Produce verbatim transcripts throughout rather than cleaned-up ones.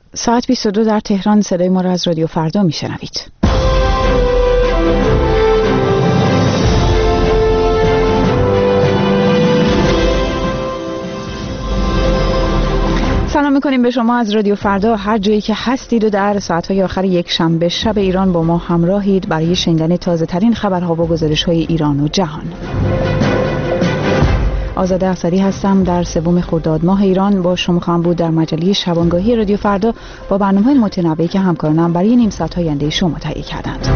ساعت بیست و دو در تهران. صدای ما را از رادیو فردا میشنوید. سلام میکنیم به شما از رادیو فردا هر جایی که هستید و در ساعتهای آخر یک شنبه شب ایران با ما همراهید برای شنیدن تازه ترین خبرها و گزارش های ایران و جهان. آزاده افسری هستم. در سوم خرداد ماه ایران با شما خواهم بود در مجله شبانگاهی رادیو فردا با برنامه‌های متنوعی که همکارانم برای نیم ساعت آینده شما تهیه کردند.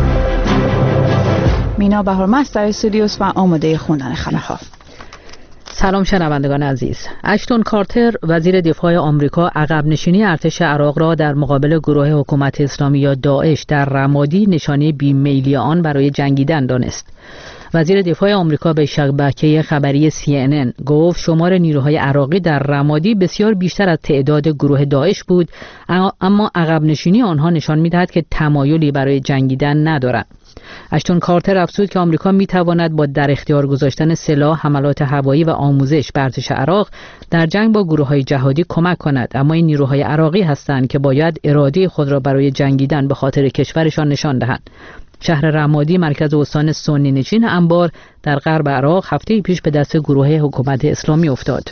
مینا بهارمست در استودیوس و آماده خوندن خبرها. سلام شنوندگان عزیز. اشتون کارتر وزیر دفاع آمریکا عقب نشینی ارتش عراق را در مقابل گروه حکومت اسلامی یا داعش در رمادی نشانه بیمیلی آن برای جنگیدن دانست. وزیر دفاع آمریکا به شبکه خبری سی ان ان گفت شمار نیروهای عراقی در رمادی بسیار بیشتر از تعداد گروه داعش بود، اما عقب نشینی آنها نشان می‌دهد که تمایلی برای جنگیدن ندارند. اشتون کارتر افزود که آمریکا می‌تواند با در اختیار گذاشتن سلاح، حملات هوایی و آموزش به ارتش عراق در جنگ با گروه‌های جهادی کمک کند، اما این نیروهای عراقی هستند که باید اراده خود را برای جنگیدن به خاطر کشورشان نشان دهند. شهر رمادی مرکز استان سنی نشین انبار در غرب عراق هفته پیش به دست گروه حکومت اسلامی افتاد.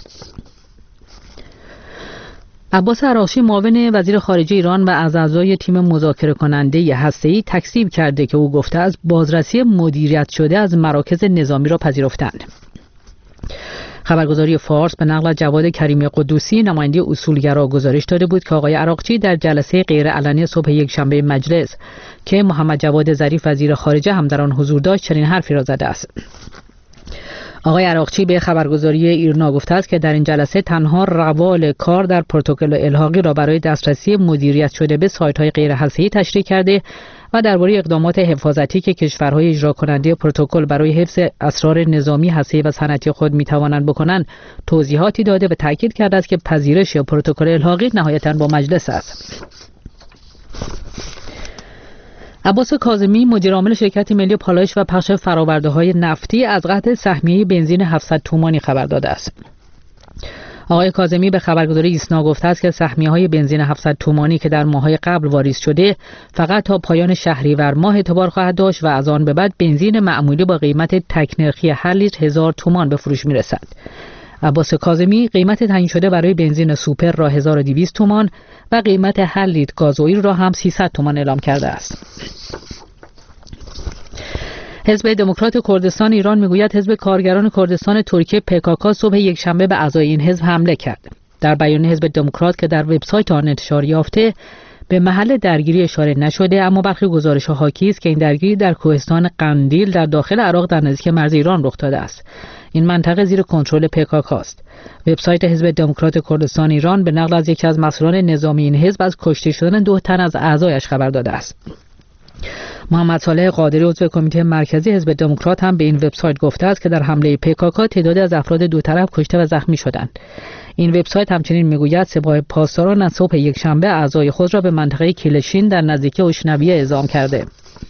عباس عراقچی معاون وزیر خارجه ایران و از اعضای تیم مذاکره کننده هسته‌ای تکذیب کرده که او گفته است بازرسی مدیریت شده از مراکز نظامی را پذیرفتند. خبرگزاری فارس به نقل از جواد کریمی قدوسی نماینده اصولگرا گزارش داده بود که آقای عراقچی در جلسه غیرعلنی صبح یک شنبه مجلس که محمد جواد ظریف وزیر خارجه هم در آن حضور داشت چنین حرفی را زده است. آقای عراقچی به خبرگزاری ایرنا گفته است که در این جلسه تنها روال کار در پروتکل الحاقی را برای دسترسی مدیریت شده به سایت‌های غیر هسته‌ای تشریح کرده و درباره اقدامات حفاظتی که کشورهای اجرا کننده پروتکل برای حفظ اسرار نظامی هسته‌ای و صنعتی خود می‌توانند بکنند توضیحاتی داده و تاکید کرده است که پذیرش یا پروتکل الحاقی نهایتاً با مجلس است. عباس کاظمی مدیر عامل شرکت ملی پالایش و پخش فرآورده‌های نفتی از قطع سهمیه بنزین هفتصد تومانی خبر داده است. آقای کاظمی به خبرگزاری ایسنا گفته است که سهمیه‌های بنزین هفتصد تومانی که در ماه‌های قبل واریز شده فقط تا پایان شهریور ماه اعتبار خواهد داشت و از آن به بعد بنزین معمولی با قیمت تک نرخی هر لیتر هزار تومان به فروش می‌رسد. عباس کاظمی قیمت تعیین شده برای بنزین سوپر را هزار و دویست تومان و قیمت هر لیتر گازوئیل را هم سیصد تومان اعلام کرده است. حزب دموکرات کردستان ایران میگوید حزب کارگران کردستان ترکیه پی کی کی صبح یک شنبه به اعضای این حزب حمله کرد. در بیان حزب دموکرات که در وبسایت آن انتشار یافته به محل درگیری اشاره نشده، اما برخی گزارش‌ها حاکی است که این درگیری در کوهستان قندیل در داخل عراق در نزدیک مرز ایران رخ داده است. این منطقه زیر کنترل پی کی کی است. وبسایت حزب دموکرات کردستان ایران به نقل از یکی از مسئولان نظامی این حزب از کشته شدن دو تن از اعضایش خبر داده است. محمد صالح قادری عضو کمیته مرکزی حزب دموکرات هم به این وبسایت گفته است که در حمله پی کی کی تعدادی از افراد دو طرف کشته و زخمی شدند. این وبسایت همچنین میگوید سپاه پاسداران از صبح یک شنبه اعضای خود را به منطقه کیلشین در نزدیکی اشنویه اعزام کرده.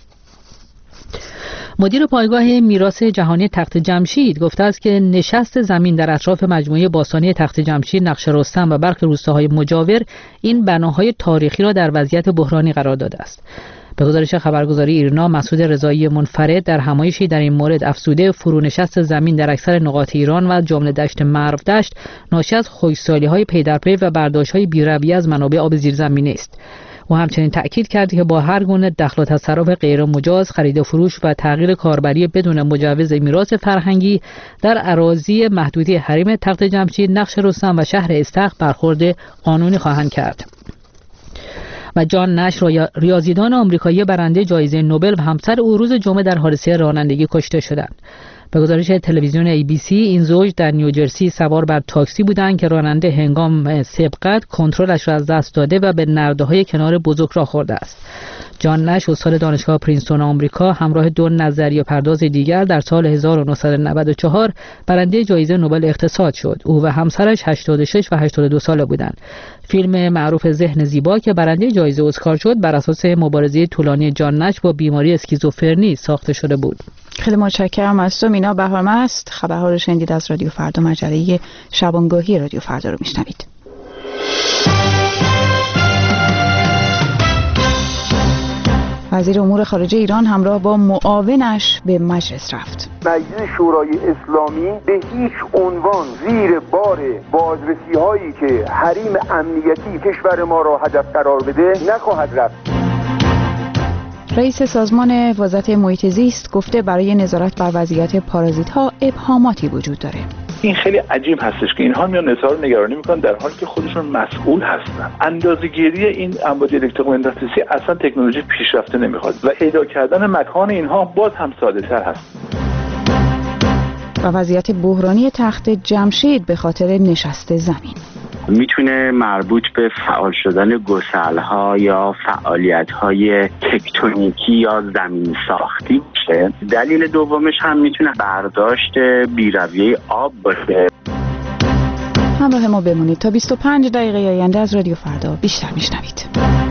مدیر پایگاه میراث جهانی تخت جمشید گفته است که نشست زمین در اطراف مجموعه باستانی تخت جمشید، نقش رستم و برخی روستاهای مجاور این بناهای تاریخی را در وضعیت بحرانی قرار داده است. به گزارش خبرگزاری ایرنا، مسعود رضایی منفرد در همایشی در این مورد افزوده فرونشست زمین در اکثر نقاط ایران و جمله دشت مرو دشت ناشی از خشکسالی‌های پی در پی و برداشت‌های بی‌رویه از منابع آب زیرزمینی است. و همچنین تأکید کرد که با هر گونه دخل و تصرف غیر مجاز، خرید و فروش و تغییر کاربری بدون مجوز میراث فرهنگی در اراضی محدودی حریم تخت جمشید، نقش رستم و شهر استخر برخورد قانونی خواهند کرد. و جان نش ریاضیدان آمریکایی برنده جایزه نوبل و همسر او روز جمعه در حادثه رانندگی کشته شدند. به گزارش تلویزیون ای بی سی این زوج در نیوجرسی سوار بر تاکسی بودند که راننده هنگام سبقت کنترلش را از دست داده و به نرده‌های کنار بزرگراه خورده است. جان نش استاد دانشگاه پرینستون آمریکا همراه دو نظریه پرداز دیگر در سال هزار و نهصد و نود و چهار برنده جایزه نوبل اقتصاد شد. او و همسرش هشتاد و شش و هشتاد و دو ساله بودند. فیلم معروف ذهن زیبا که برنده جایزه اسکار شد بر اساس مبارزه طولانی جان نش با بیماری اسکیزوفرنی ساخته شده بود. خیلی متشکرم از تو مینا بهارمست. خبرها رو شنیدید از رادیو فردا، مجله شبانگاهی رادیو فردا رو میشنوید. وزیر امور خارجه ایران همراه با معاونش به مجلس رفت. مجلس شورای اسلامی به هیچ عنوان زیر بار بازرسی هایی که حریم امنیتی کشور ما را هدف قرار بده نخواهد رفت. رئیس سازمان وزارت محیط زیست گفته برای نظارت بر وضعیت پارازیت ها ابهاماتی وجود داره. این خیلی عجیب هستش که اینها میان نظارت رو نگرانی میکنن در حالی که خودشون مسئول هستن. اندازه‌گیری این امواج الکترومغناطیسی اصلا تکنولوژی پیشرفته نمیخواد و پیدا کردن مکان اینها باز هم ساده تر هست. و وضعیت بحرانی تخت جمشید به خاطر نشست زمین میتونه مربوط به فعال شدن گسل‌ها یا فعالیت‌های تکتونیکی یا زمین ساختی باشه. دلیل دومش هم میتونه برداشت بی‌رویه آب باشه. همراه ما بمونید تا بیست و پنج دقیقه آینده از رادیو فردا بیشتر میشنوید.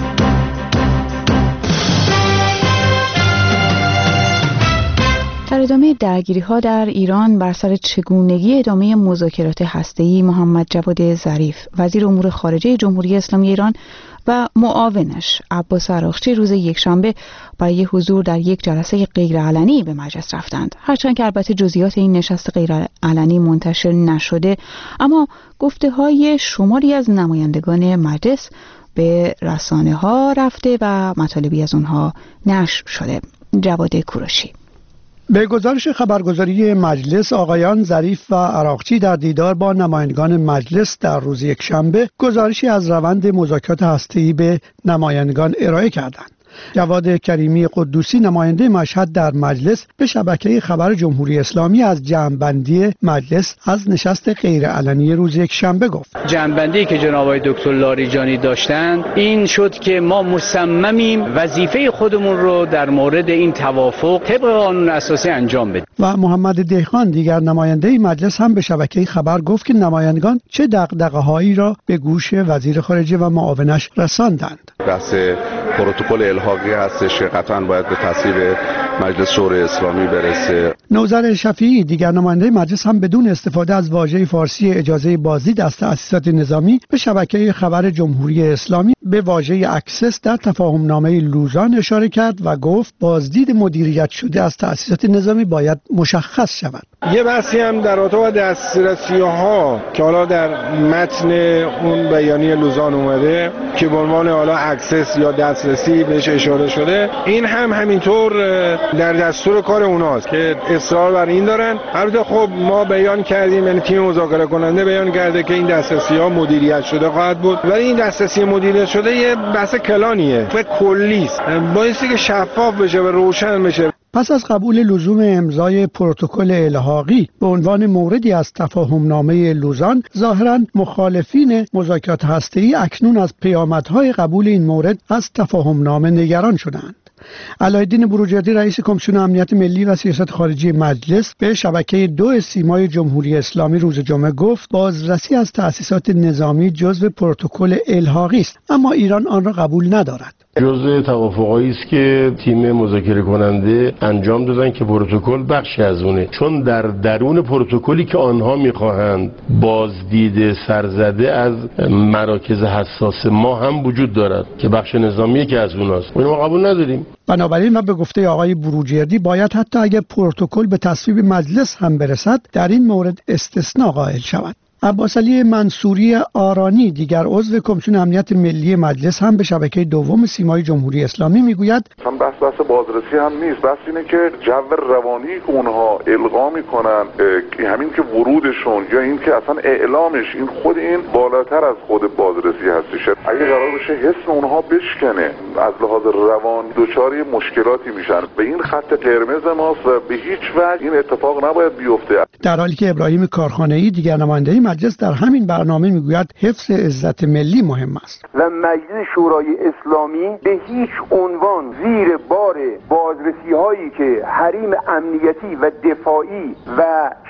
در ادامه درگیری‌ها در ایران بر سر چگونگی ادامه مذاکرات هسته‌ای، محمد جواد ظریف وزیر امور خارجه جمهوری اسلامی ایران و معاونش عباس عراقچی روز یکشنبه برای حضور در یک جلسه غیرعلنی به مجلس رفتند. هرچند که البته جزئیات این نشست غیرعلنی منتشر نشده، اما گفته‌های شماری از نمایندگان مجلس به رسانه‌ها رفته و مطالبی از اونها نشر شده. جواد کوروشی. به گزارش خبرگزاری مجلس، آقایان ظریف و عراقچی در دیدار با نمایندگان مجلس در روز یکشنبه گزارشی از روند مذاکرات هسته‌ای به نمایندگان ارائه کردند. جواد کریمی قدوسی نماینده مشهد در مجلس به شبکه خبر جمهوری اسلامی از جمع‌بندی مجلس از نشست غیرعلنی روز یکشنبه گفت. جمع‌بندی که جناب آقای دکتر لاریجانی داشتند این شد که ما مصممیم وظیفه خودمون رو در مورد این توافق طبق قانون اساسی انجام بدیم. و محمد دهقان دیگر نماینده مجلس هم به شبکه خبر گفت که نمایندگان چه دغدغه‌هایی را به گوش وزیر خارجه و معاونش رساندند. بحث پروتکل الحاقی هستش که قطعاً باید به تصویب مجلس شورای اسلامی برسه. نوذر شفیعی دیگر نماینده مجلس هم بدون استفاده از واژه فارسی اجازه بازدید از تأسیسات نظامی به شبکه خبر جمهوری اسلامی به واژه اکسس در تفاهم نامه لوزان اشاره کرد و گفت بازدید مدیریت شده از تأسیسات نظامی باید مشخص شود. یه بحثی هم در رابطه با دسترسی‌ها که حالا در متن اون بیانیه لوزان اومده که به عنوان حالا اکسس یا دسترسی بهش اشاره شده، این هم همینطور در دستور کار اوناست که اصرار بر این دارن. البته خب ما بیان کردیم، یعنی تیم مذاکره کننده بیان کرده که این دسترسی‌ها مدیریت شده خواهد بود، ولی این دسترسی مدیریت شده یه بحث کلانیه و کلی است، بایستی که شفاف بشه و روشن بشه. پس از قبول لزوم امضای پروتکل الحاقی به عنوان موردی از تفاهمنامه لوزان، ظاهراً مخالفین مذاکرات هسته‌ای اکنون از پیامدهای قبول این مورد از تفاهمنامه نگران شدند. علایالدین بروجردی رئیس کمیسیون امنیت ملی و سیاست خارجی مجلس به شبکه دو سیمای جمهوری اسلامی روز جمعه گفت بازرسی از تأسیسات نظامی جزو پروتکل الحاقی است، اما ایران آن را قبول ندارد. جزء توافقایی است که تیم مذاکره کننده انجام دادن که پروتکل بخشی از اونه، چون در درون پروتکلی که آنها میخواهند بازدید سرزده از مراکز حساس ما هم وجود دارد که بخش نظامی که از اوناست، اونو ما قبول نداریم. بنابراین و به گفته آقای بروجردی باید حتی اگر پروتکل به تصویب مجلس هم برسد در این مورد استثناء قائل شود. عباس علی منصوری آرانی دیگر عضو کمیسیون امنیت ملی مجلس هم به شبکه دوم سیمای جمهوری اسلامی میگوید هم بحث بحث بازرسی هم نیست، بحث اینه که جو روانی که اونها القا میکنن، همین که ورودشون یا این که اصلا اعلامش، این خود این بالاتر از خود بازرسی هستش. اگه قرار بشه حس اونها بشکنه از لحاظ روان دچار مشکلاتی میشن. به این خط قرمز ماست و به هیچ وجه این اتفاق نباید بیفته. در حالی که ابراهیم کارخانه‌ای دیگر نماینده مجلس در همین برنامه میگوید حفظ عزت ملی مهم است و مجلس شورای اسلامی به هیچ عنوان زیر بار بازرسی هایی که حریم امنیتی و دفاعی و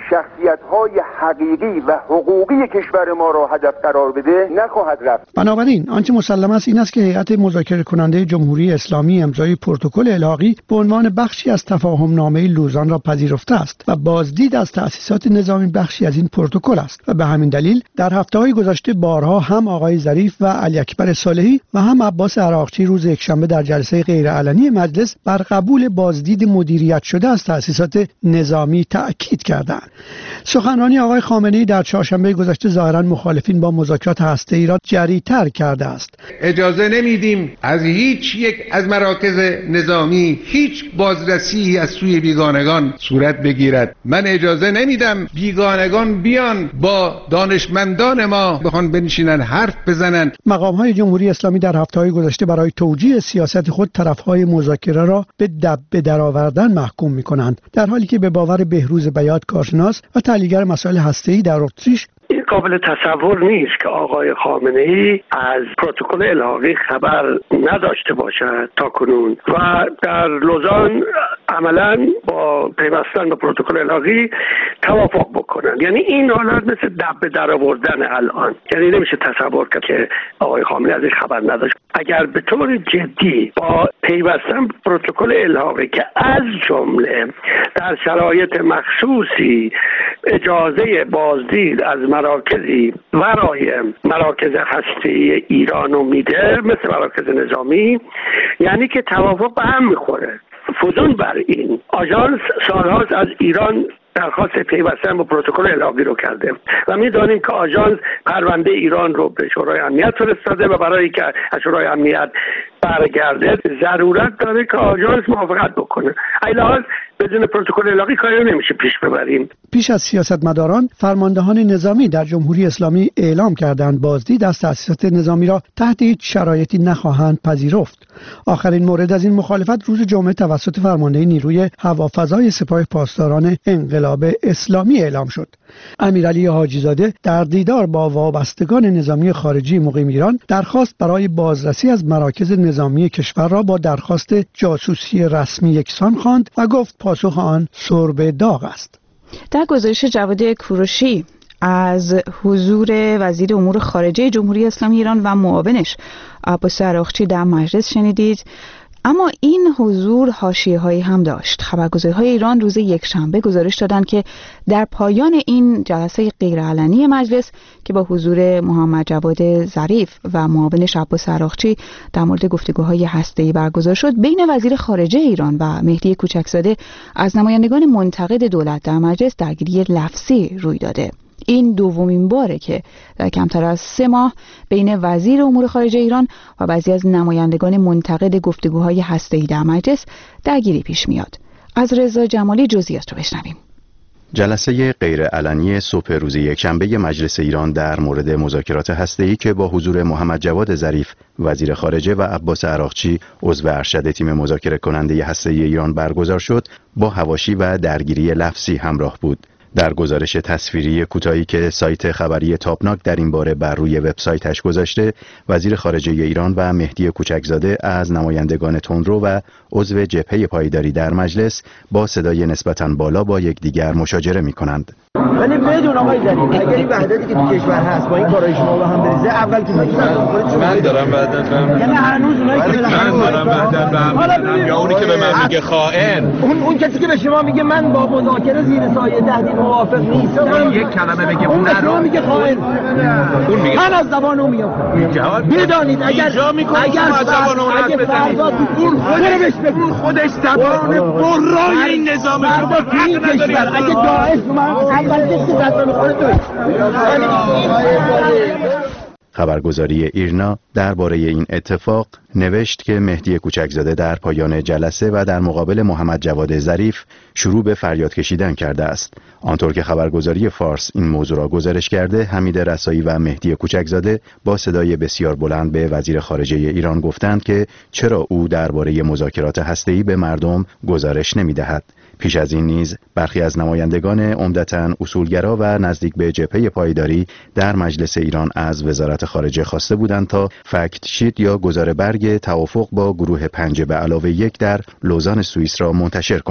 شخصیت‌های حقیقی و حقوقی کشور ما را هدف قرار بده نخواهد رفت. بنابراین آنچه مسلم است این است که هیئت مذاکره کننده جمهوری اسلامی امضای پروتکل الحاقی به عنوان بخشی از تفاهم نامه لوزان را پذیرفته است و بازدید از تأسیسات نظامی بخشی از این پروتکل است و به همین دلیل در هفته‌های گذشته بارها هم آقای ظریف و علی اکبر صالحی و هم عباس عراقچی روز یکشنبه در جلسه غیرعلنی مجلس بر قبول بازدید مدیریت شده از تأسیسات نظامی تأکید کردند. سخنرانی آقای خامنه‌ای در چهارشنبه گذشته ظاهراً مخالفین با مذاکرات هسته‌ای را جری‌تر کرده است. اجازه نمیدیم از هیچ یک از مراکز نظامی هیچ بازرسی از سوی بیگانگان صورت بگیرد. من اجازه نمیدم بیگانگان بیان با دانشمندان ما بخوان بنشینن حرف بزنن. مقام‌های جمهوری اسلامی در هفته‌های گذشته برای توجیه سیاست خود طرف‌های مذاکره را به دبه درآوردن محکوم می‌کنند، در حالی که به باور بهروز بیات کارشناس و تحلیلگر مسائل هسته‌ای در اتریش این قابل تصور نیست که آقای خامنه‌ای از پروتکل الحاقی خبر نداشته باشد تا کنون و در لوزان عملاً با پیوستن به پروتکل الحاقی توافق بکنن. یعنی این حالت مثل دبه درآوردن الان، یعنی نمیشه تصور کرد که آقای خامنه‌ای از این خبر نداشت. اگر به طور جدی با پیوستن به پروتکل الحاقی که از جمله در شرایط مخصوصی اجازه بازدید از مراکزی ورای مراکز هسته‌ای ایران رو میده مثل مراکز نظامی، یعنی که توافق به هم میخوره. فزون بر این آژانس سالهاست از ایران درخواست پیوستن با پروتکل الحاقی رو کرده و می‌دانیم که آژانس پرونده ایران رو به شورای امنیت فرستاده و برای که از شورای امنیت برگرده ضرورت داره که آژانس موافقت بکنه. علاوه بدون پروتکل الحاقی کاری نمیشه پیش ببریم. پیش از سیاستمداران، فرماندهان نظامی در جمهوری اسلامی اعلام کردند بازدید از تأسیسات نظامی را تحت هیچ شرایطی نخواهند پذیرفت. آخرین مورد از این مخالفت روز جمعه توسط فرمانده نیروی هوافضای سپاه پاسداران انقلاب اسلامی اعلام شد. امیرعلی حاجی‌زاده در دیدار با وابستگان نظامی خارجی مقیم ایران درخواست برای بازرسی از مراکز نظامی کشور را با درخواست جاسوسی رسمی یکسان خواند و گفت پاسخ آن سرب داغ است. در گزارش جواد کوروشی از حضور وزیر امور خارجه جمهوری اسلامی ایران و معاونش عباس عراقچی در مجلس شنیدید. اما این حضور حاشیه‌هایی هم داشت. خبرگزاری‌های ایران روز یکشنبه گزارش دادند که در پایان این جلسه غیرعلنی مجلس که با حضور محمد جواد ظریف و معاونش عباس عراقچی در مورد گفتگوهای هسته‌ای برگزار شد، بین وزیر خارجه ایران و مهدی کوچکزاده از نمایندگان منتقد دولت در مجلس درگیری لفظی روی داده. این دومین باره که در کمتر از سه ماه بین وزیر امور خارجه ایران و بعضی از نمایندگان منتقد گفتگوهای هسته‌ای در مجلس درگیری پیش میاد. از رضا جمالی جزئیات رو بشنویم. جلسه غیرعلنی صبح روز یکشنبه مجلس ایران در مورد مذاکرات هسته‌ای که با حضور محمد جواد ظریف وزیر خارجه و عباس عراقچی عضو ارشد تیم مذاکره کننده هسته‌ای ایران برگزار شد، با حواشی و درگیری لفظی همراه بود. در گزارش تصویری کوتاهی که سایت خبری تابناک در این باره بر روی وبسایتش گذاشته، وزیر خارجه ایران و مهدی کوچکزاده از نمایندگان تندرو و عضو جبهه پایداری در مجلس با صدای نسبتاً بالا با یکدیگر مشاجره می‌کنند. ولی بدون آقای ظریف اگر این وحدتی که تو کشور هست با این کارهای شما به هم بریزه، اول که من دارم وحدت به هم، یعنی هنوز اونایی که من دارم وحدت به هم، یا اونی که به من میگه خائن، اون اون کسی که به شما میگه من با مذاکره زیر سایه تهدید موافق نیستم، یک کلمه بگه اون رو میگه خائن، اون میگه من از زبان اون میام. بدانید اگر اگر اگه فردا اون خودش اون خودش زبان برای این نظام شما حق نداره. اگه داعش من خبرگزاری ایرنا درباره این اتفاق نوشت که مهدی کوچکزاده در پایان جلسه و در مقابل محمد جواد ظریف شروع به فریاد کشیدن کرده است. آنطور که خبرگزاری فارس این موضوع را گزارش کرده، حمید رسایی و مهدی کوچکزاده با صدای بسیار بلند به وزیر خارجه ایران گفتند که چرا او درباره مذاکرات هسته‌ای به مردم گزارش نمی‌دهد. پیش از این نیز برخی از نمایندگان عمدتاً اصولگرا و نزدیک به جبهه پایداری در مجلس ایران از وزارت خارجه خواسته بودند تا فکت شیت یا گزاره برگ توافق با گروه پنج به علاوه یک در لوزان سوئیس را منتشر کند.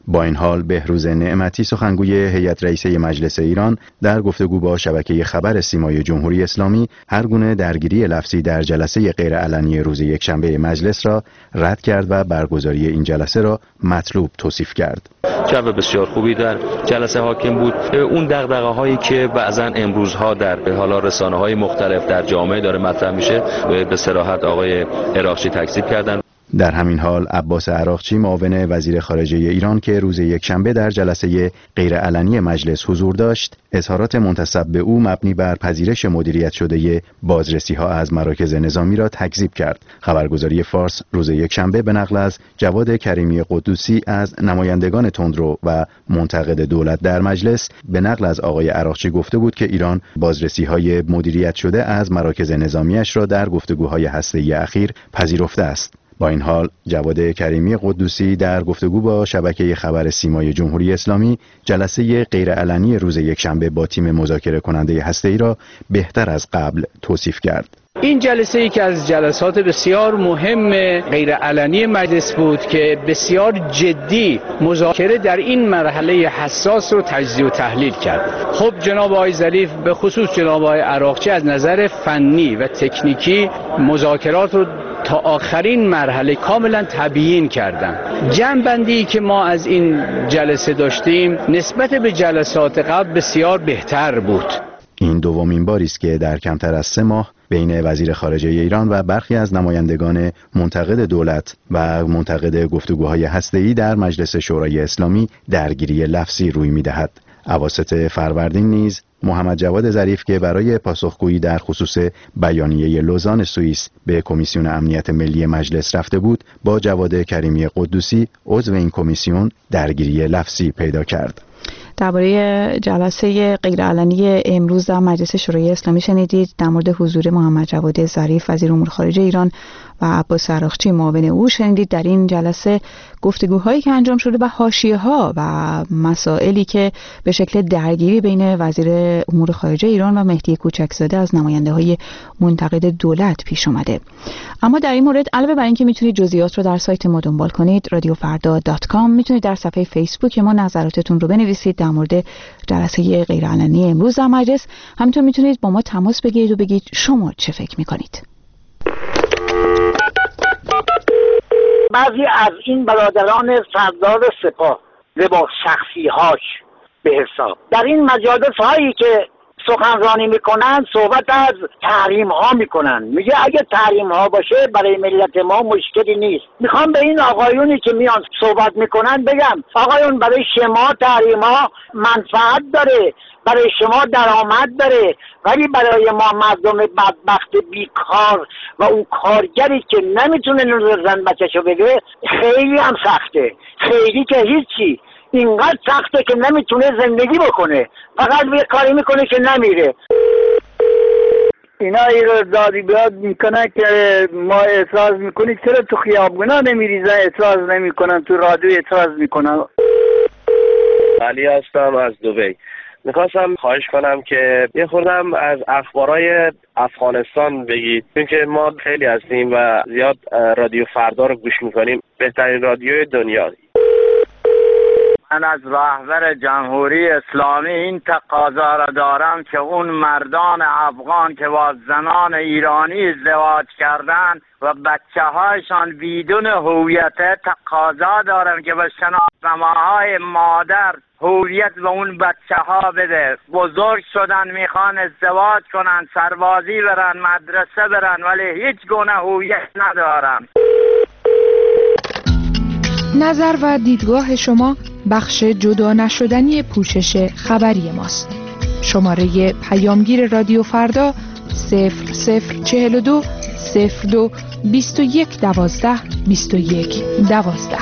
با این حال بهروز نعمتی سخنگوی هیئت رئیسه مجلس ایران در گفتگو با شبکه خبر سیمای جمهوری اسلامی هر گونه درگیری لفظی در جلسه غیرعلنی روز یکشنبه مجلس را رد کرد و برگزاری این جلسه را مطلوب توصیف کرد. جو بسیار خوبی در جلسه حاکم بود. اون دغدغه‌هایی که بعضا امروزها در حالا رسانه‌های مختلف در جامعه داره مطرح میشه به صراحت آقای عراقچی تکذیب کردن. در همین حال عباس عراقچی معاون وزیر خارجه ایران که روز یکشنبه در جلسه غیرعلنی مجلس حضور داشت، اظهارات منتسب به او مبنی بر پذیرش مدیریت شده بازرسی‌ها از مراکز نظامی را تکذیب کرد. خبرگزاری فارس روز یکشنبه به نقل از جواد کریمی قدوسی از نمایندگان تندرو و منتقد دولت در مجلس به نقل از آقای عراقچی گفته بود که ایران بازرسی‌های مدیریت شده از مراکز نظامیش را در گفتگوهای هسته‌ای اخیر پذیرفته است. با این حال جواد کریمی قدوسی در گفتگو با شبکه خبر سیمای جمهوری اسلامی جلسه غیرعلنی روز یکشنبه با تیم مذاکره کننده هسته‌ای را بهتر از قبل توصیف کرد. این جلسه ای که از جلسات بسیار مهم غیرعلنی مجلس بود که بسیار جدی مذاکره در این مرحله حساس رو تجزیه و تحلیل کرد. خب جناب آقای ظریف به خصوص جناب آقای عراقچی از نظر فنی و تکنیکی مذاکرات رو تا آخرین مرحله کاملا تبیین کردن. جمع‌بندی که ما از این جلسه داشتیم نسبت به جلسات قبل بسیار بهتر بود. این دومین باری است که در کمتر از سه ماه بین وزیر خارجه ایران و برخی از نمایندگان منتقد دولت و منتقد گفتگوهای هسته‌ای در مجلس شورای اسلامی درگیری لفظی روی می‌دهد. اواسط فروردین نیز محمد جواد ظریف که برای پاسخگویی در خصوص بیانیه لوزان سوئیس به کمیسیون امنیت ملی مجلس رفته بود، با جواد کریمی قدوسی عضو این کمیسیون درگیری لفظی پیدا کرد. درباره جلسه غیرعلنی امروز در مجلس شورای اسلامی شنیدید. در مورد حضور محمد جواد ظریف وزیر امور خارجه ایران و عباس عراقچی معاون او شنیدید. در این جلسه گفتگوهایی که انجام شده و حاشیه‌ها و مسائلی که به شکل درگیری بین وزیر امور خارجه ایران و مهدی کوچکزاده از نماینده‌های منتقد دولت پیش آمده. اما در این مورد علاوه بر اینکه میتونید جزئیات رو در سایت ما دنبال کنید رادیو فردا دات کام، میتونید در صفحه فیسبوک ما نظراتتون رو بنویسید در مورد جلسه غیرعلنی امروز در مجلس. همینطور میتونید با ما تماس بگیرید و بگید شما چه فکر میکنید. بعضی از این برادران سردار سپاه و با شخصی‌هاش به حساب در این مجالس هایی که سخنرانی میکنن صحبت از تحریم ها میکنن. میگه اگه تحریم ها باشه برای ملت ما مشکلی نیست. میخوام به این آقایونی که میان صحبت میکنن بگم آقایون برای شما تحریم ها منفعت داره، برای شما درآمد داره، ولی برای ما مردم بدبخت بیکار و اون کارگری که نمیتونه نون زن بچه‌شو بده خیلی هم سخته. خیلی که هیچی، اینقدر سخته که نمیتونه زندگی بکنه، فقط یه کاری میکنه که نمیره. اینا ای رو دادی بیاد میکنن که ما اعتراض میکنیم، چرا تو خیابونا نمیریزن اعتراض نمیکنن، تو رادیو اعتراض میکنن. علی هستم از دبی. میخواستم خواهش کنم که یه خوردم از اخبارای افغانستان بگید، چون که ما خیلی هستیم و زیاد رادیو فردا رو گوش میکنیم، بهترین رادیوی دنیا. من از رهبر جمهوری اسلامی این تقاضا را دارم که اون مردان افغان که با زنان ایرانی ازدواج کردن و بچه هایشان بدون هویت، تقاضا دارم که به شناسنامه‌های مادر هویت به اون بچه ها بده. بزرگ شدن، میخوان ازدواج کنن، سربازی برن، مدرسه برن، ولی هیچ گونه هویت ندارن. نظر و دیدگاه شما بخش جدا نشدنی پوشش خبری ماست. شماره پیامگیر رادیو فردا صفر صفر چهل و دو صفر دو بیست و یک دوازده بیست و یک دوازده.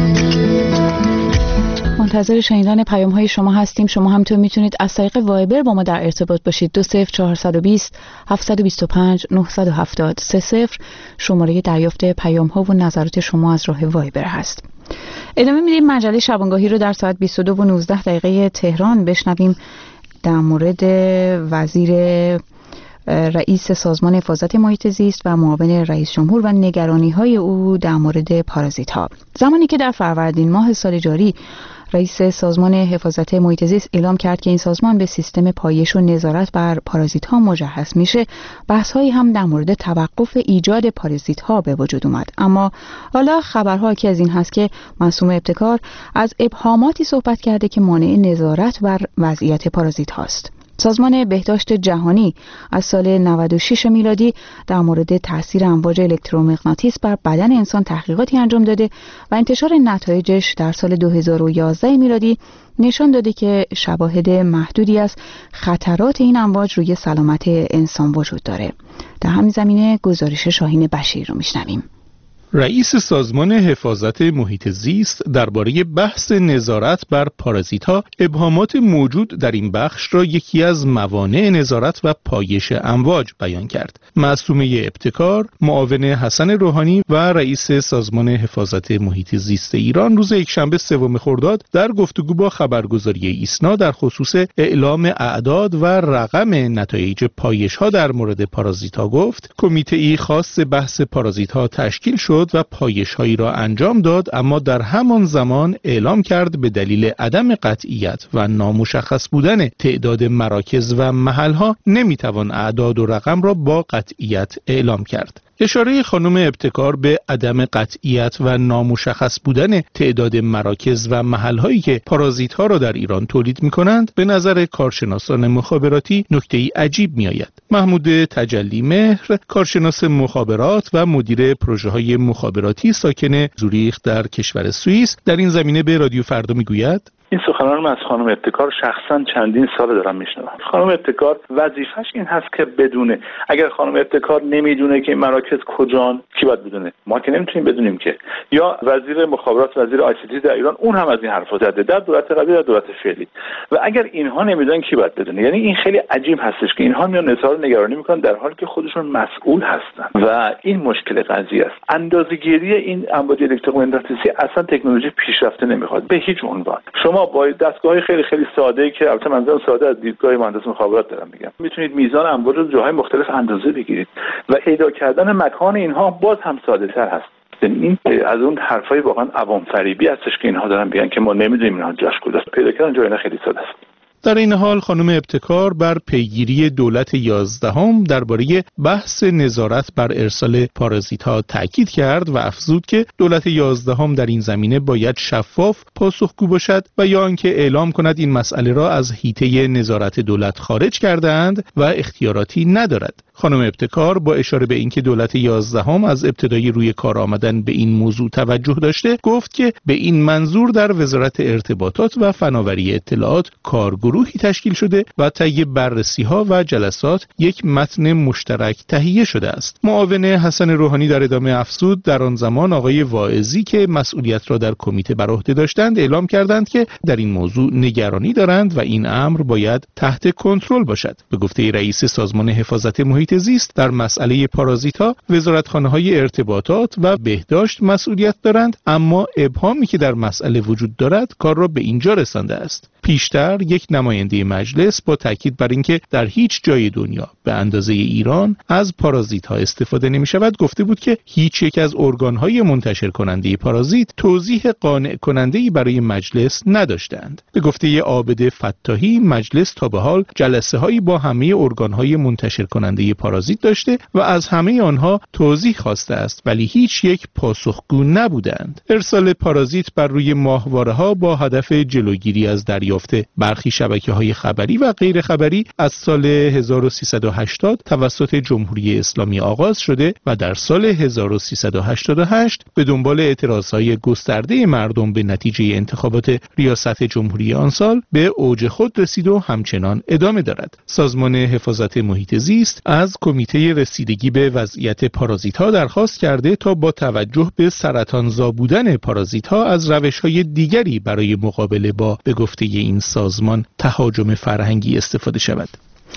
منتظر شنیدن پیام های شما هستیم. شما همینطور میتونید از طریق وایبر با ما در ارتباط باشید. دو صفر چهارصد و بیست هفتصد و بیست و پنج نهصد و هفتاد سه صفر شماره دریافت پیام ها و نظرات شما از راه وایبر هست. ادامه میدیم مجله شبانگاهی رو در ساعت بیست و دو و نوزده دقیقه تهران بشنویم در مورد وزیر رئیس سازمان حفاظت محیط زیست و معاون رئیس جمهور و نگرانی‌های او در مورد پارازیت‌ها. زمانی که در فروردین ماه سال جاری رئیس سازمان حفاظت محیط زیست اعلام کرد که این سازمان به سیستم پایش و نظارت بر پارازیت‌ها مجهز میشه، بحث‌هایی هم در مورد توقف ایجاد پارازیت‌ها به وجود اومد. اما حالا خبرها که از این هست که معصومه ابتکار از ابهاماتی صحبت کرده که مانع نظارت بر وضعیت پارازیت‌هاست. سازمان بهداشت جهانی از سال نود و شش میلادی در مورد تاثیر امواج الکترومغناطیس بر بدن انسان تحقیقاتی انجام داده و انتشار نتایجش در سال دو هزار و یازده میلادی نشان داده که شواهد محدودی از خطرات این امواج روی سلامت انسان وجود داره. در همین زمینه گزارش شاهین بشیر رو میشنویم. رئیس سازمان حفاظت محیط زیست درباره بحث نظارت بر پارازیت‌ها ابهامات موجود در این بخش را یکی از موانع نظارت و پایش امواج بیان کرد. معصومه ابتکار، معاون حسن روحانی و رئیس سازمان حفاظت محیط زیست ایران روز یکشنبه سوم خرداد در گفتگو با خبرگزاری ایسنا در خصوص اعلام اعداد و رقم نتایج پایش‌ها در مورد پارازیت‌ها گفت: کمیته‌ای خاص بحث پارازیت‌ها تشکیل شد و پایش‌هایی را انجام داد، اما در همان زمان اعلام کرد به دلیل عدم قطعیت و نامشخص بودن تعداد مراکز و محل‌ها نمیتوان اعداد و رقم را با قطعیت اعلام کرد. اشاره خانم ابتکار به عدم قطعیت و نامشخص بودن تعداد مراکز و محل‌هایی که پارازیت‌ها را در ایران تولید می‌کنند به نظر کارشناسان مخابراتی نکته‌ای عجیب می‌آید. محمود تجلی مهر، کارشناس مخابرات و مدیر پروژه‌های مخابراتی ساکن زوریخ در کشور سوئیس، در این زمینه به رادیو فردا می‌گوید: این سخنان من از خانم ابتکار شخصا چندین سال دارم میشنوم. خانم ابتکار وظیفش این هست که بدونه. اگر خانم ابتکار نمیدونه که این مراکز کجان، کی باید بدونه؟ ما که نمیتونیم بدونیم که. یا وزیر مخابرات، وزیر آی سی تی در ایران، اون هم از این حرفا زده در دولت قبلی، در دولت فعلی. و اگر اینها نمیدونن کی باید بدونه؟ یعنی این خیلی عجیب هستش که اینها میان اظهار نگرانی میکنن در حالی که خودشون مسئول هستن. و این مشکل قضیه است. اندازه‌گیری این امواج الکترومغناطیسی اصلا تکنولوژی پیشرفته نمیخواد به هیچ عنوان. شما با دستگاه‌های خیلی خیلی ساده‌ای که البته منظورم ساده از دیدگاه مهندس مخابرات دارم میگم، میتونید میزان امواج رو جاهای مختلف اندازه بگیرید و پیدا کردن مکان اینها باز هم ساده‌تر هست. این از اون حرفای واقعا عوام فریبی هستش که اینها دارن میگن که ما نمیدونیم اینها جاش کجاست. پیدا کردن جای اینا خیلی ساده است. در این حال خانم ابتکار بر پیگیری دولت یازدهم درباره بحث نظارت بر ارسال پارازیت‌ها تاکید کرد و افزود که دولت یازدهم در این زمینه باید شفاف پاسخگو باشد و یا آنکه اعلام کند این مسئله را از حیطه نظارت دولت خارج کرده‌اند و اختیاراتی ندارد. خانم ابتکار با اشاره به اینکه دولت یازدهم از ابتدای روی کار آمدن به این موضوع توجه داشته، گفت که به این منظور در وزارت ارتباطات و فناوری اطلاعات کارگروهی تشکیل شده و طی بررسی‌ها و جلسات یک متن مشترک تهیه شده است. معاون حسن روحانی در ادامه افزود در آن زمان آقای واعظی که مسئولیت را در کمیته بر عهده داشتند اعلام کردند که در این موضوع نگرانی دارند و این امر باید تحت کنترل باشد. به گفته رئیس سازمان حفاظت محیط زیست در مسئله پارازیت‌ها وزارتخانه‌های ارتباطات و بهداشت مسئولیت دارند، اما ابهامی که در مسئله وجود دارد کار را به اینجا رسانده است. پیشتر یک نماینده مجلس با تاکید بر اینکه در هیچ جای دنیا به اندازه ایران از پارازیت‌ها استفاده نمی‌شود گفته بود که هیچ یک از ارگان‌های منتشر کننده پارازیت توضیح قانع کننده‌ای برای مجلس نداشتند. به گفته عابد فتاحی، مجلس تا به حال جلسه‌هایی با همه ارگان‌های منتشر کننده پارازیت داشته و از همه آنها توضیح خواسته است، ولی هیچ یک پاسخگو نبودند. ارسال پارازیت بر روی ماهواره‌ها با هدف جلوگیری از دریافت برخی شبکه‌های خبری و غیر خبری از سال هزار و سیصد و هشتاد توسط جمهوری اسلامی آغاز شده و در سال هزار و سیصد و هشتاد و هشت به دنبال اعتراضهای گسترده مردم به نتیجه انتخابات ریاست جمهوری آن سال به اوج خود رسید و همچنان ادامه دارد. سازمان حفاظت محیط زیست از کمیته رسیدگی به وضعیت پارازیت‌ها درخواست کرده تا با توجه به سرطانزا بودن پارازیت‌ها از روش‌های دیگری برای مقابله با به گفته این سازمان تهاجم فرهنگی استفاده شود.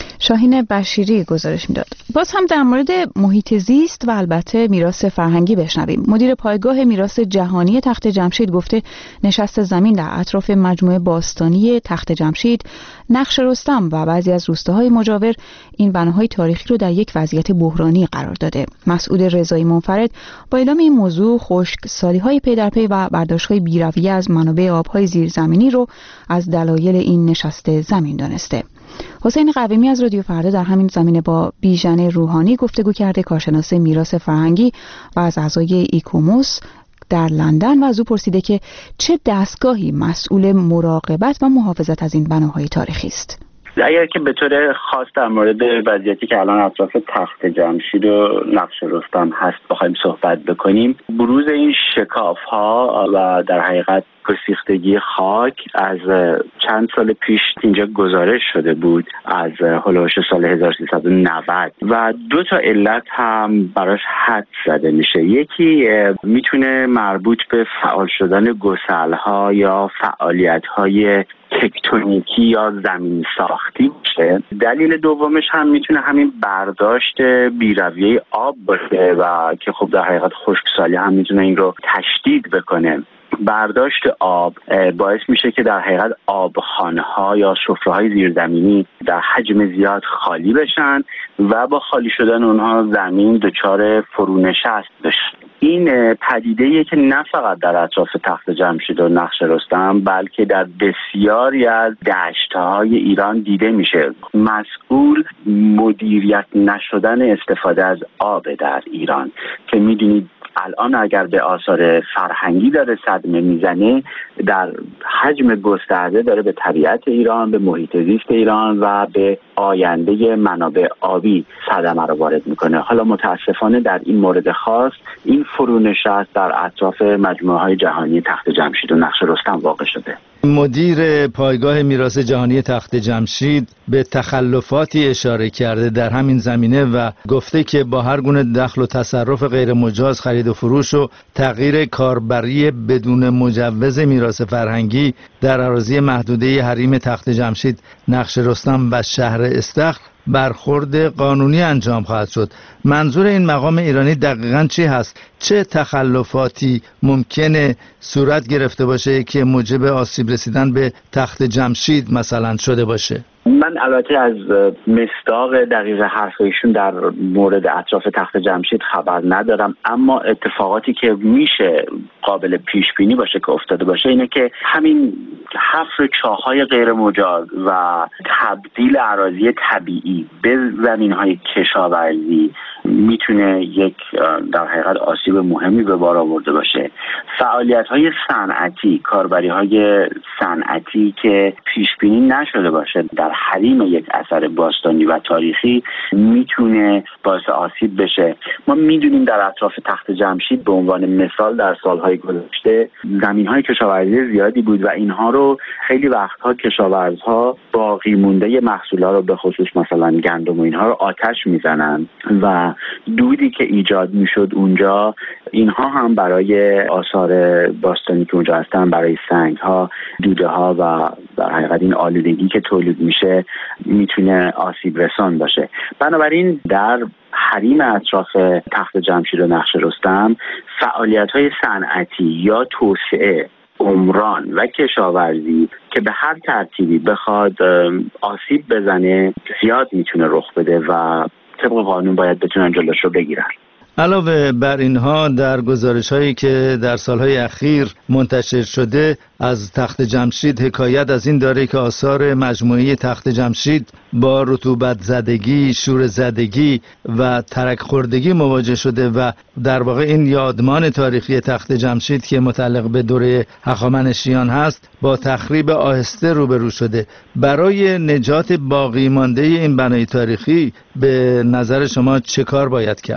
شاهین بشیری گزارش میداد. باز هم در مورد محیط زیست و البته میراث فرهنگی بشنویم. مدیر پایگاه میراث جهانی تخت جمشید گفته نشست زمین در اطراف مجموعه باستانی تخت جمشید، نقش رستم و بعضی از روستاهای مجاور این بناهای تاریخی رو در یک وضعیت بحرانی قرار داده. مسعود رضایی منفرد با اعلام این موضوع خشکسالی‌های پی در پی و برداشت‌های بی‌رویه از منابع آب‌های زیرزمینی رو از دلایل این نشست زمین دانسته. حسین قویمی از رادیو فردا در همین زمینه با بیژن روحانی گفتگو کرده، کارشناس میراث فرهنگی و از اعضای ایکوموس در لندن، و از او پرسیده که چه دستگاهی مسئول مراقبت و محافظت از این بناهای تاریخی است. اگر که به طور خاص در مورد وضعیتی که الان اطراف تخت جمشید و نقش رستم هست بخوایم صحبت بکنیم، بروز این شکاف ها و در حقیقت گسیختگی خاک از چند سال پیش اینجا گزارش شده بود، از هولوش سال هزار و سیصد و نود، و دو تا علت هم براش حد زده میشه. یکی میتونه مربوط به فعال شدن گسل‌ها یا فعالیت‌های تکتونیکی یا زمین ساختی باشه. دلیل دومش هم میتونه همین برداشت بی‌رویه آب باشه و که خب در حقیقت خشکسالی هم میتونه این رو تشدید بکنه. برداشت آب باعث میشه که در حقیقت آبخانه‌ها یا سفره‌های زیرزمینی در حجم زیاد خالی بشن و با خالی شدن اونها زمین دچار فرونشست بشه. این پدیده‌ایه که نه فقط در اطراف تخت جمشید و نقش رستم بلکه در بسیاری از دشت‌های ایران دیده میشه. مسئول مدیریت نشدن استفاده از آب در ایران که میدونید الان اگر به آثار فرهنگی داره صدمه میزنه، در حجم گسترده داره به طبیعت ایران، به محیط زیست ایران و به آینده منابع آبی صدمه رو وارد میکنه. حالا متاسفانه در این مورد خاص این فرونشست در اطراف مجموعه های جهانی تخت جمشید و نقش رستم واقع شده. مدیر پایگاه میراث جهانی تخت جمشید به تخلفاتی اشاره کرده در همین زمینه و گفته که با هر گونه دخل و تصرف غیر مجاز خرید و فروش و تغییر کاربری بدون مجوز میراث فرهنگی در اراضی محدوده حریم تخت جمشید، نقش رستم و شهر استخر برخورد قانونی انجام خواهد شد. منظور این مقام ایرانی دقیقاً چی هست؟ چه تخلفاتی ممکنه صورت گرفته باشه که موجب آسیب رسیدن به تخت جمشید مثلا شده باشه؟ من البته از مصداق دقیق حرف ایشون در مورد اطراف تخت جمشید خبر ندارم، اما اتفاقاتی که میشه قابل پیش بینی باشه که افتاده باشه اینه که همین حفر چاه‌های غیر مجاز و تبدیل اراضی طبیعی به زمین‌های کشاورزی میتونه یک در حقیقت آسیب مهمی به بار آورده باشه. فعالیت‌های صنعتی، کاربری‌های صنعتی که پیش بینی نشده باشه در حریم یک اثر باستانی و تاریخی میتونه باعث آسیب بشه. ما میدونیم در اطراف تخت جمشید به عنوان مثال در سالهای گذشته زمین‌های کشاورزی زیادی بود و اینها رو خیلی وقتها کشاورزها باقی مونده محصولات رو به خصوص مثلا گندم و اینها رو آتش میزنن و دودی که ایجاد میشد اونجا، اینها هم برای آثار باستانی که اونجا هستن، برای سنگ‌ها، دوده ها و در حقیقت این آلودگی که تولید میشه میتونه آسیب رسان باشه. بنابراین در حریم اطراف تخت جمشید و نقش رستم فعالیت‌های صنعتی یا توسعه، عمران و کشاورزی که به هر ترتیبی بخواد آسیب بزنه زیاد میتونه رخ بده و طبق قانون باید بتونن جلوش رو بگیرن. علاوه بر اینها در گزارش‌هایی که در سالهای اخیر منتشر شده از تخت جمشید حکایت از این داره که آثار مجموعی تخت جمشید با رطوبت زدگی، شور زدگی و ترک خوردگی مواجه شده و در واقع این یادمان تاریخی تخت جمشید که متعلق به دوره هخامنشیان هست با تخریب آهسته روبرو شده. برای نجات باقی مانده این بنای تاریخی به نظر شما چه کار باید کرد؟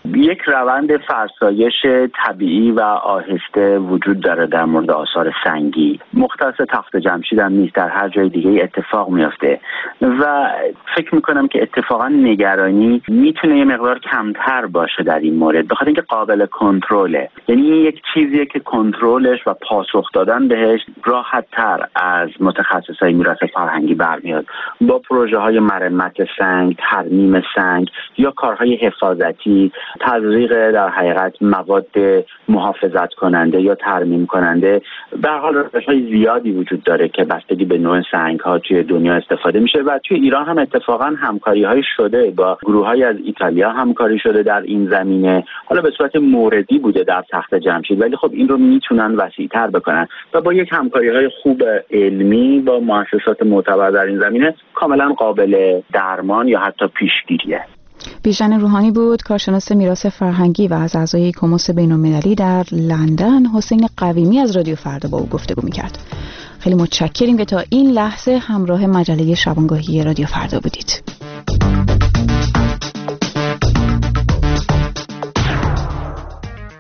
یک روند فرسایش طبیعی و آهسته وجود داره در مورد آثار سنگی. مختص تخت جمشید هم نیست، در هر جای دیگه اتفاق میفته و فکر میکنم که اتفاقا نگرانی میتونه یه مقدار کمتر باشه در این مورد، بخاطر اینکه قابل کنترله. یعنی این یک چیزیه که کنترلش و پاسخ دادن بهش راحت تر از متخصصای میراث فرهنگی برمیاد. با پروژه های مرمت سنگ، ترمیم سنگ یا کارهای حفاظتی، تزریق در حقیقت مواد محافظت کننده یا ترمیم کننده، به هر حال روش‌های زیادی وجود داره که بستگی به نوع سنگ ها توی دنیا استفاده میشه و توی ایران هم اتفاقا همکاری های شده، با گروه‌های از ایتالیا همکاری شده در این زمینه. حالا به صورت موردی بوده در تخت جمشید، ولی خب این رو میتونن وسیع‌تر بکنن و با یک همکاری‌های خوب علمی با مؤسسات معتبر در این زمینه کاملا قابل درمان یا حتی پیشگیریه. بیژن روحانی بود، کارشناس میراث فرهنگی و از اعضای کمیسیون بین‌المللی در لندن. حسین قویمی از رادیو فردا با او گفتگو می‌کرد. خیلی متشکریم که تا این لحظه همراه مجله شبانگاهی رادیو فردا بودید.